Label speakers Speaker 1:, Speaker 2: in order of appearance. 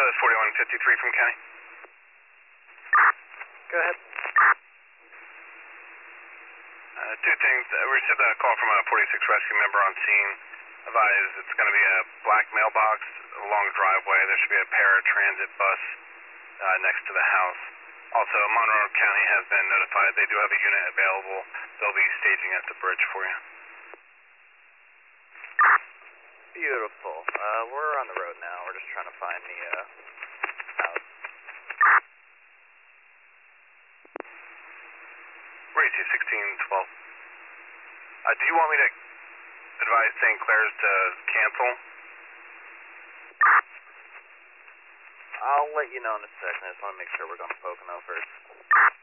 Speaker 1: This is 4153 from County.
Speaker 2: Go ahead.
Speaker 1: Two things. We received a call from a 46 rescue member on scene. Advise it's going to be a black mailbox along the driveway. There should be a paratransit bus next to the house. Also, Monroe County has been notified. They do have a unit available. They'll be staging at the bridge for you.
Speaker 2: Beautiful. We're on the road now. We're just trying to find the house.
Speaker 1: Racy 1612. Do you want me to advise St. Clair's to cancel?
Speaker 2: I'll let you know in a second. I just want to make sure we're going to Pocono first.